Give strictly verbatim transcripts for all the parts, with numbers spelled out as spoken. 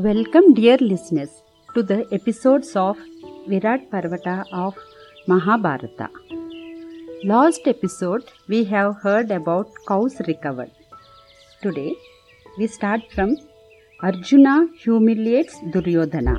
Welcome, dear listeners, to the episodes of Virat Parvata of Mahabharata. Last episode, we have heard about cows recovered. Today, we start from Arjuna humiliates Duryodhana.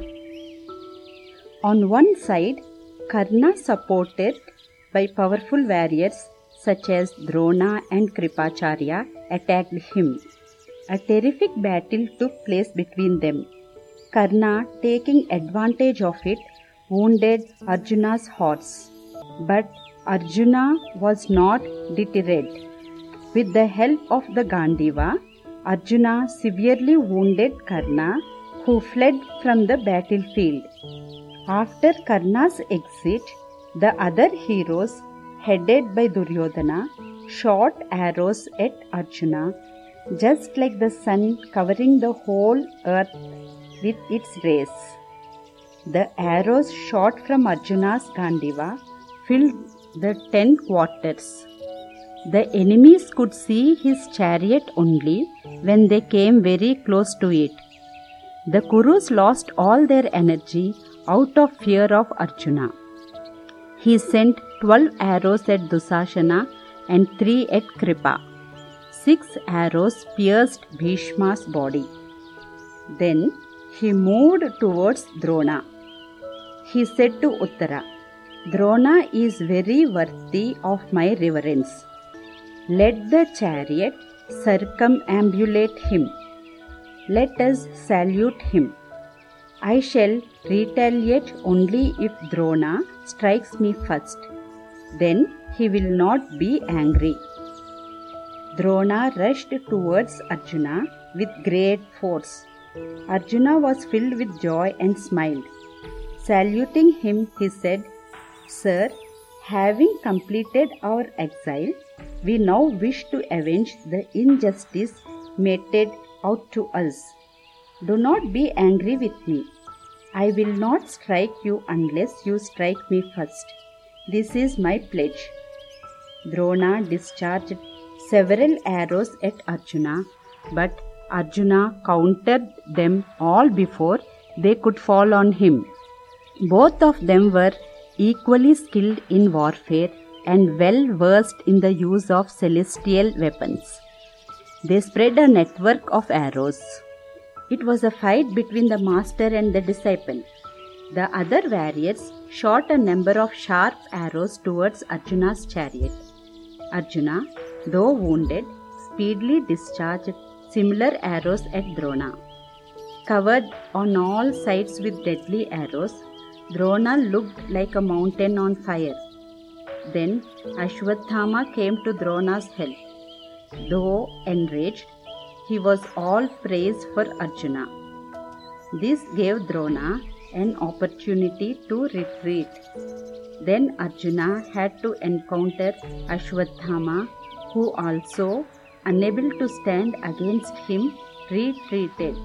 On one side, Karna, supported by powerful warriors such as Drona and Kripacharya, attacked him. A terrific battle took place between them. Karna, taking advantage of it, wounded Arjuna's horse. But Arjuna was not deterred. With the help of the Gandiva, Arjuna severely wounded Karna, who fled from the battlefield. After Karna's exit, the other heroes, headed by Duryodhana, shot arrows at Arjuna, just like the sun covering the whole earth with its rays. The arrows shot from Arjuna's Gandiva filled the ten quarters. The enemies could see his chariot only when they came very close to it. The Kurus lost all their energy out of fear of Arjuna. He sent twelve arrows at Dusashana and three at Kripa. Six arrows pierced Bhishma's body. Then he moved towards Drona. He said to Uttara, "Drona is very worthy of my reverence. Let the chariot circumambulate him. Let us salute him. I shall retaliate only if Drona strikes me first. Then he will not be angry." Drona rushed towards Arjuna with great force. Arjuna was filled with joy and smiled. Saluting him, he said, "Sir, having completed our exile, we now wish to avenge the injustice meted out to us. Do not be angry with me. I will not strike you unless you strike me first. This is my pledge." Drona discharged several arrows at Arjuna, but Arjuna countered them all before they could fall on him. Both of them were equally skilled in warfare and well versed in the use of celestial weapons. They spread a network of arrows. It was a fight between the master and the disciple. The other warriors shot a number of sharp arrows towards Arjuna's chariot. Arjuna, though wounded, speedily discharged similar arrows at Drona. Covered on all sides with deadly arrows, Drona looked like a mountain on fire. Then Ashwatthama came to Drona's help. Though enraged, he was all praise for Arjuna. This gave Drona an opportunity to retreat. Then Arjuna had to encounter Ashwatthama, who also, unable to stand against him, retreated.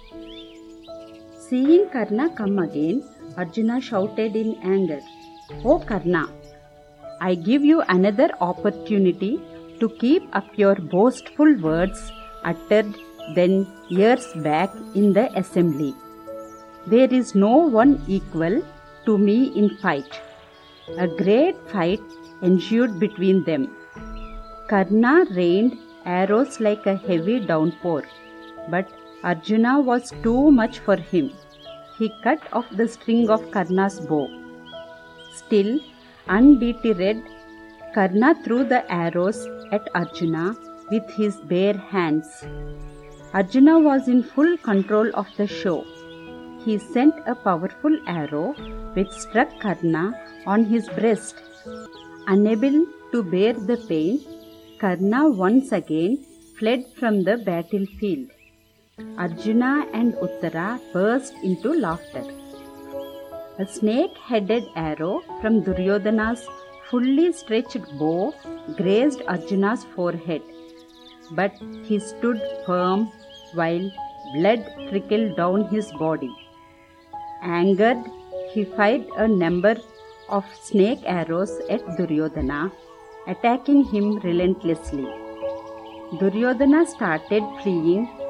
Seeing Karna come again, Arjuna shouted in anger, "O Karna, I give you another opportunity to keep up your boastful words uttered then years back in the assembly. There is no one equal to me in fight." A great fight ensued between them. Karna rained arrows like a heavy downpour, but Arjuna was too much for him. He cut off the string of Karna's bow. Still undeterred, Karna threw the arrows at Arjuna with his bare hands. Arjuna was in full control of the show. He sent a powerful arrow which struck Karna on his breast. Unable to bear the pain, Karna once again fled from the battlefield. Arjuna and Uttara burst into laughter. A snake-headed arrow from Duryodhana's fully stretched bow grazed Arjuna's forehead, but he stood firm while blood trickled down his body. Angered, he fired a number of snake arrows at Duryodhana, attacking him relentlessly. Duryodhana started fleeing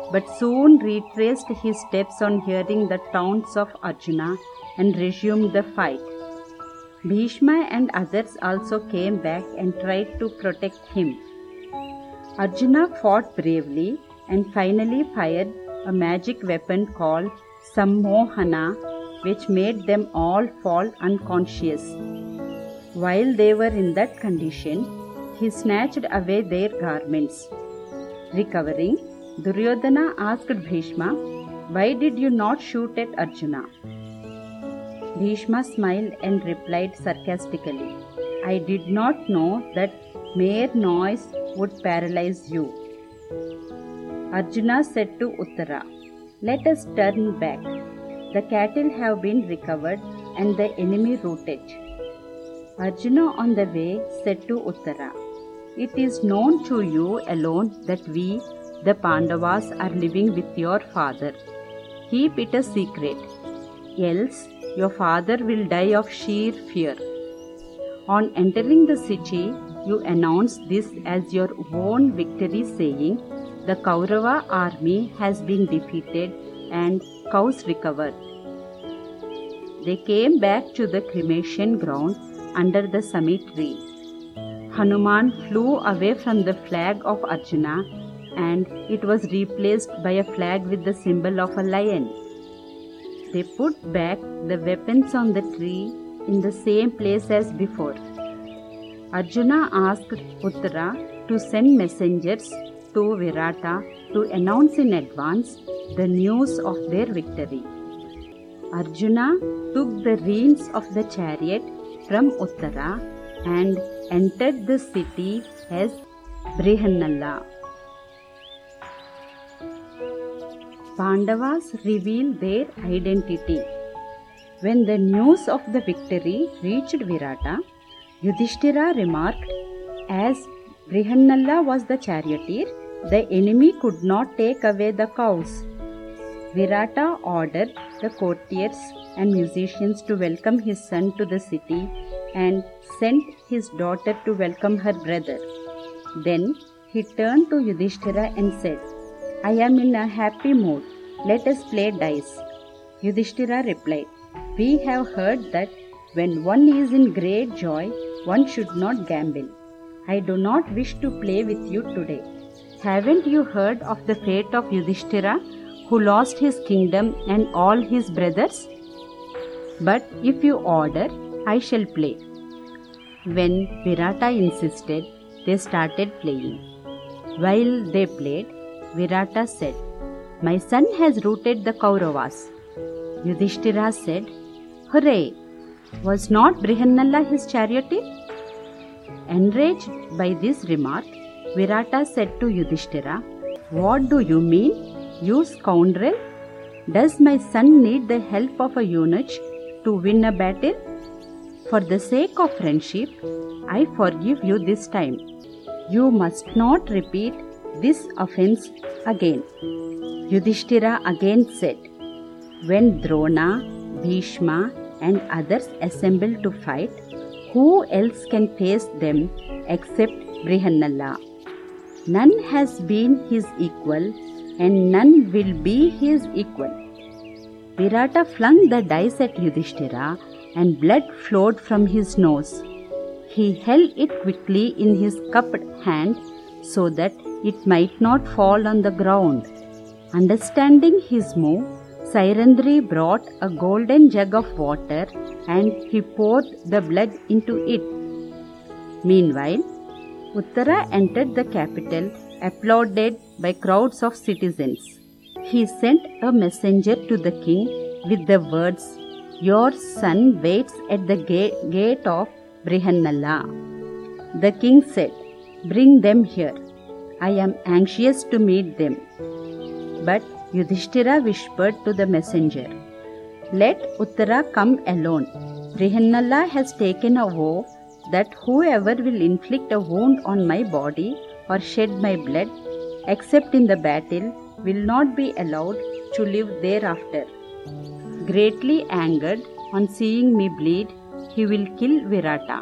but soon retraced his steps on hearing the taunts of Arjuna and resumed the fight. Bhishma and others also came back and tried to protect him. Arjuna fought bravely and finally fired a magic weapon called Sammohana, which made them all fall unconscious. While they were in that condition, he snatched away their garments. Recovering, Duryodhana asked Bhishma, "Why did you not shoot at Arjuna?" Bhishma smiled and replied sarcastically, "I did not know that mere noise would paralyze you." Arjuna said to Uttara, "Let us turn back. The cattle have been recovered and the enemy routed." Arjuna on the way said to Uttara, "It is known to you alone that we, the Pandavas, are living with your father. Keep it a secret, else your father will die of sheer fear. On entering the city, you announce this as your own victory, saying, 'The Kaurava army has been defeated and cows recovered.'" They came back to the cremation ground under the sami tree. Hanuman flew away from the flag of Arjuna and it was replaced by a flag with the symbol of a lion. They put back the weapons on the tree in the same place as before. Arjuna asked Uttara to send messengers to Virata to announce in advance the news of their victory. Arjuna took the reins of the chariot from Uttara and entered the city as Brihannala. Pandavas revealed their identity. When the news of the victory reached Virata, Yudhishthira remarked, "As Brihannala was the charioteer, the enemy could not take away the cows." Virata ordered the courtiers and musicians to welcome his son to the city and sent his daughter to welcome her brother. Then he turned to Yudhishthira and said, "I am in a happy mood. Let us play dice." Yudhishthira replied, "We have heard that when one is in great joy, one should not gamble. I do not wish to play with you today. Haven't you heard of the fate of Yudhishthira, who lost his kingdom and all his brothers? But if you order, I shall play." When Virata insisted, they started playing. While they played, Virata said, "My son has routed the Kauravas." Yudhishthira said, "Hooray! Was not Brihannala his charioteer?" Enraged by this remark, Virata said to Yudhishthira, "What do you mean, you scoundrel? Does my son need the help of a eunuch to win a battle? For the sake of friendship, I forgive you this time. You must not repeat this offense again." Yudhishthira again said, "When Drona, Bhishma and others assemble to fight, who else can face them except Brihannala? None has been his equal and none will be his equal." Virata flung the dice at Yudhishthira and blood flowed from his nose. He held it quickly in his cupped hand so that it might not fall on the ground. Understanding his move, Sairandri brought a golden jug of water and he poured the blood into it. Meanwhile, Uttara entered the capital, applauded by crowds of citizens. He sent a messenger to the king with the words, "Your son waits at the ga- gate of Brihannala." The king said, "Bring them here. I am anxious to meet them." But Yudhishthira whispered to the messenger, "Let Uttara come alone. Brihannala has taken a vow that whoever will inflict a wound on my body or shed my blood, except in the battle, will not be allowed to live thereafter." Greatly angered on seeing me bleed, he will kill Virata.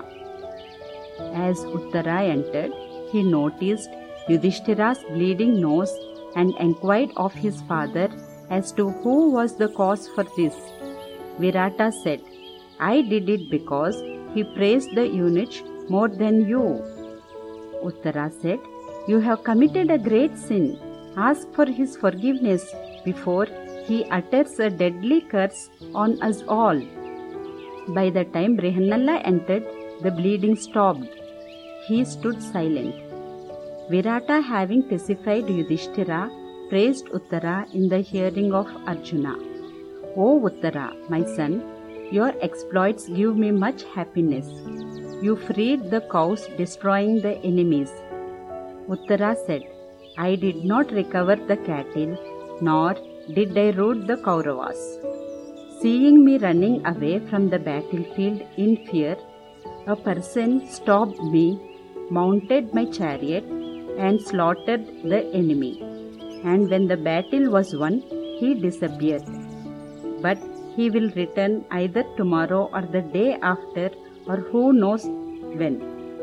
As Uttara entered, he noticed Yudhishthira's bleeding nose and inquired of his father as to who was the cause for this. Virata said, I did it because he praised the eunuch more than you. Uttara said, You have committed a great sin. Ask for his forgiveness before he utters a deadly curse on us all. By the time Brihanalla entered, the bleeding stopped. He stood silent. Virata, having pacified Yudhishthira, praised Uttara in the hearing of Arjuna. O Uttara, my son, your exploits give me much happiness. You freed the cows, destroying the enemies. Uttara said, I did not recover the cattle, nor did I rout the Kauravas. Seeing me running away from the battlefield in fear, a person stopped me, mounted my chariot, and slaughtered the enemy. And when the battle was won, he disappeared. But he will return either tomorrow or the day after, or who knows when.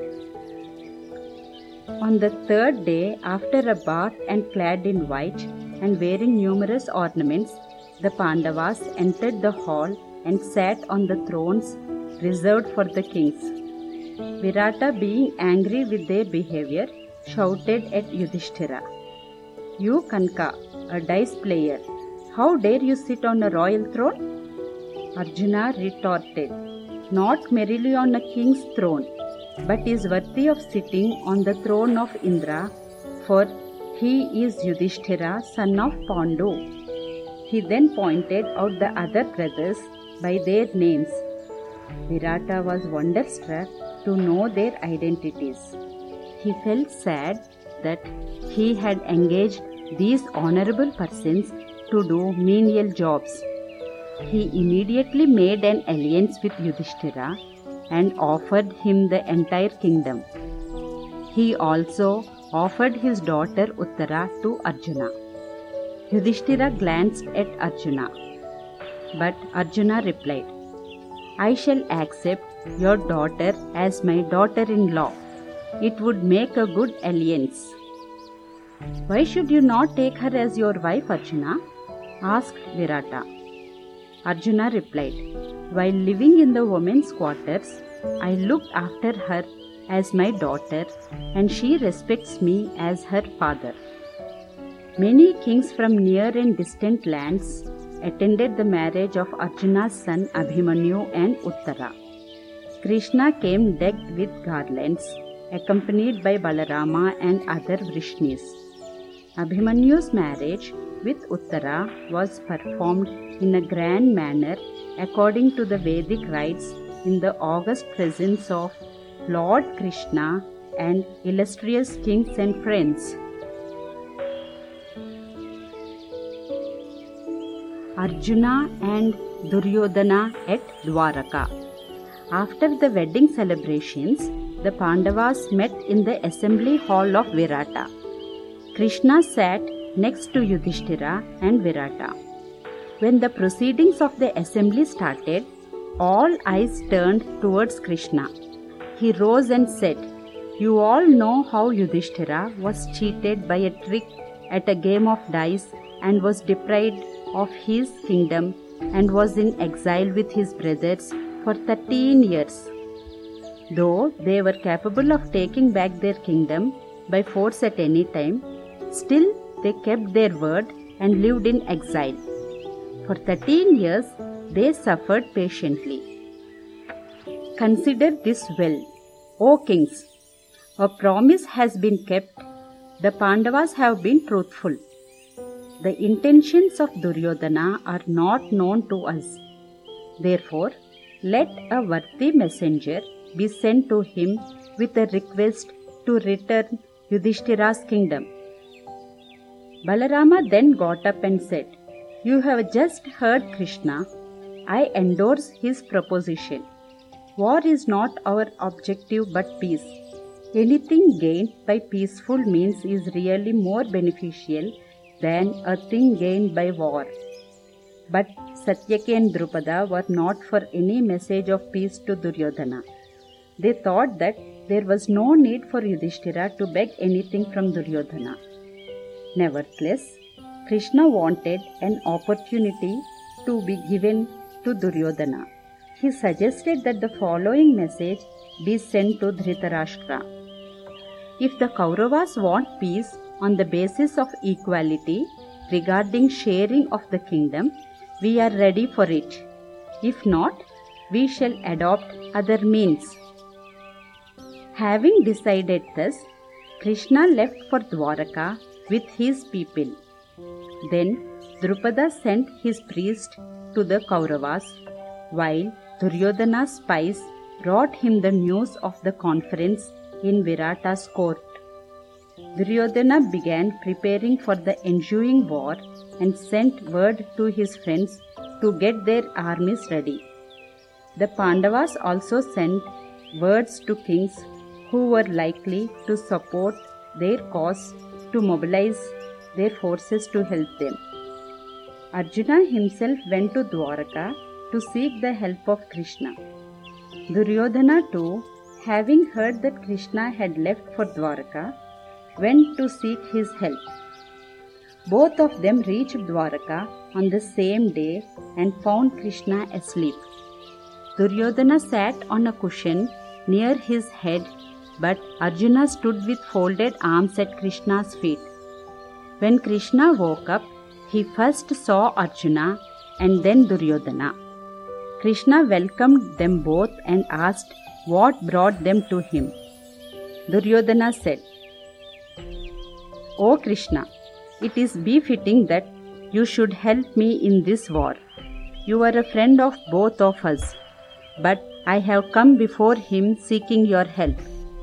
On the third day, after a bath and clad in white and wearing numerous ornaments, the Pandavas entered the hall and sat on the thrones reserved for the kings. Virata, being angry with their behavior, shouted at Yudhishthira, You Kanka, a dice player, how dare you sit on a royal throne? Arjuna retorted, Not merely on a king's throne, but is worthy of sitting on the throne of Indra, for he is Yudhishthira, son of Pandu. He then pointed out the other brothers by their names. Virata was wonderstruck to know their identities. He felt sad that he had engaged these honorable persons to do menial jobs. He immediately made an alliance with Yudhishthira and offered him the entire kingdom. He also offered his daughter Uttara to Arjuna. Yudhishthira glanced at Arjuna, but Arjuna replied, I shall accept your daughter as my daughter-in-law. It would make a good alliance. Why should you not take her as your wife, Arjuna? Asked Virata. Arjuna replied, While living in the women's quarters, I looked after her as my daughter, and she respects me as her father. Many kings from near and distant lands attended the marriage of Arjuna's son Abhimanyu and Uttara. Krishna came decked with garlands, accompanied by Balarama and other Vrishnis. Abhimanyu's marriage with Uttara was performed in a grand manner according to the Vedic rites in the august presence of Lord Krishna and illustrious kings and friends. Arjuna and Duryodhana at Dwaraka. After the wedding celebrations, the Pandavas met in the assembly hall of Virata. Krishna sat next to Yudhishthira and Virata. When the proceedings of the assembly started, all eyes turned towards Krishna. He rose and said, You all know how Yudhishthira was cheated by a trick at a game of dice and was deprived of his kingdom and was in exile with his brothers for thirteen years. Though they were capable of taking back their kingdom by force at any time, still they kept their word and lived in exile. For thirteen years they suffered patiently. Consider this well, O kings. A promise has been kept. The Pandavas have been truthful. The intentions of Duryodhana are not known to us. Therefore, let a worthy messenger be sent to him with a request to return Yudhishthira's kingdom. Balarama then got up and said, You have just heard Krishna. I endorse his proposition. War is not our objective but peace. Anything gained by peaceful means is really more beneficial than a thing gained by war. But Satyaki and Drupada were not for any message of peace to Duryodhana. They thought that there was no need for Yudhishthira to beg anything from Duryodhana. Nevertheless, Krishna wanted an opportunity to be given to Duryodhana. He suggested that the following message be sent to Dhritarashtra. If the Kauravas want peace on the basis of equality regarding sharing of the kingdom, we are ready for it. If not, we shall adopt other means. Having decided thus, Krishna left for Dwaraka with his people. Then Drupada sent his priest to the Kauravas, while Duryodhana's spies brought him the news of the conference in Virata's court. Duryodhana began preparing for the ensuing war and sent word to his friends to get their armies ready. The Pandavas also sent words to kings who were likely to support their cause to mobilize their forces to help them. Arjuna himself went to Dwaraka to seek the help of Krishna. Duryodhana too, having heard that Krishna had left for Dwaraka, went to seek his help. Both of them reached Dwaraka on the same day and found Krishna asleep. Duryodhana sat on a cushion near his head, but Arjuna stood with folded arms at Krishna's feet. When Krishna woke up, he first saw Arjuna and then Duryodhana. Krishna welcomed them both and asked what brought them to him. Duryodhana said, "O Krishna, it is befitting that you should help me in this war. You are a friend of both of us, but I have come before him seeking your help.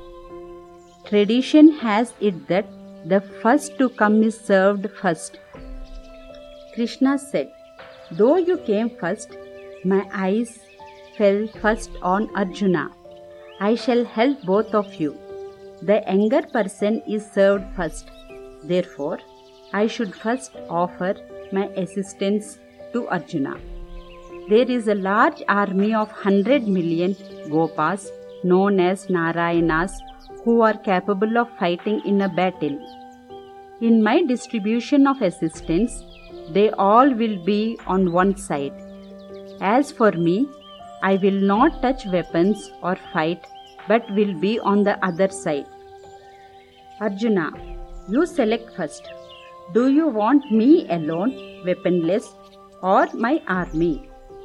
Tradition has it that the first to come is served first." Krishna said, "Though you came first, my eyes fell first on Arjuna. I shall help both of you. The younger person is served first. Therefore, I should first offer my assistance to Arjuna. There is a large army of one hundred million Gopas known as Narayanas who are capable of fighting in a battle. In my distribution of assistance, they all will be on one side. As for me, I will not touch weapons or fight, but will be on the other side. Arjuna, you select first. Do you want me alone, weaponless, or my army?"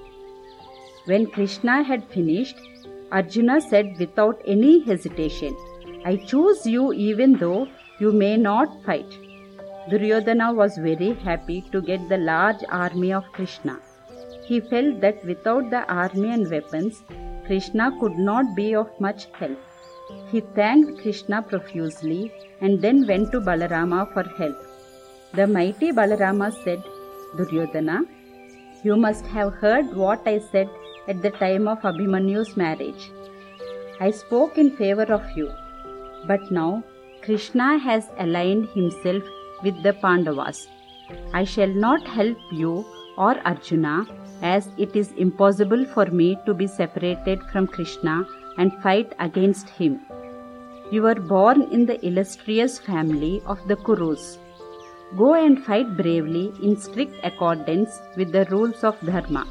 When Krishna had finished, Arjuna said without any hesitation, "I choose you even though you may not fight." Duryodhana was very happy to get the large army of Krishna. He felt that without the army and weapons, Krishna could not be of much help. He thanked Krishna profusely and then went to Balarama for help. The mighty Balarama said, "Duryodhana, you must have heard what I said at the time of Abhimanyu's marriage. I spoke in favor of you, but now Krishna has aligned himself with the Pandavas. I shall not help you or Arjuna, as it is impossible for me to be separated from Krishna and fight against him. You were born in the illustrious family of the Kurus. Go and fight bravely in strict accordance with the rules of Dharma."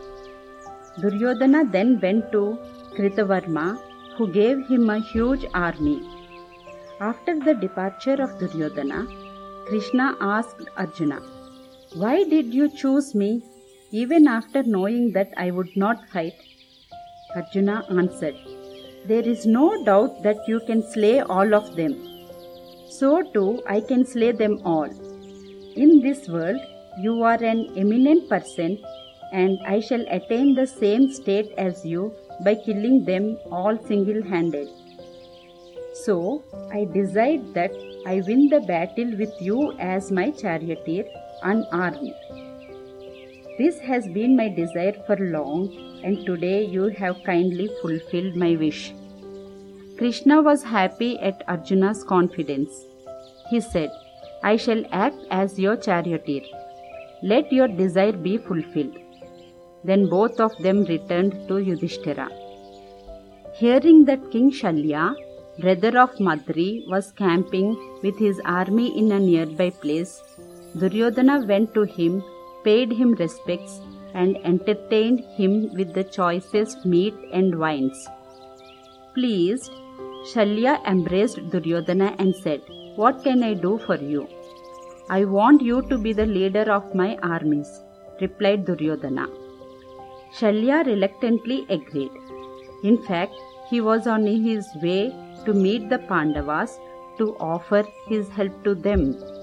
Duryodhana then went to Kritavarma, who gave him a huge army. After the departure of Duryodhana, Krishna asked Arjuna, "Why did you choose me, even after knowing that I would not fight?" Arjuna answered, "There is no doubt that you can slay all of them. So too I can slay them all. In this world you are an eminent person, and I shall attain the same state as you by killing them all single-handed. So I decide that I win the battle with you as my charioteer, unarmed. This has been my desire for long, and today you have kindly fulfilled my wish." Krishna was happy at Arjuna's confidence. He said, "I shall act as your charioteer. Let your desire be fulfilled." Then both of them returned to Yudhishthira. Hearing that King Shalya brother of Madri, was camping with his army in a nearby place, Duryodhana went to him, paid him respects, and entertained him with the choicest meat and wines. Pleased, Shalya embraced Duryodhana and said, "What can I do for you?" "I want you to be the leader of my armies," replied Duryodhana. Shalya reluctantly agreed. In fact, he was on his way to meet the Pandavas to offer his help to them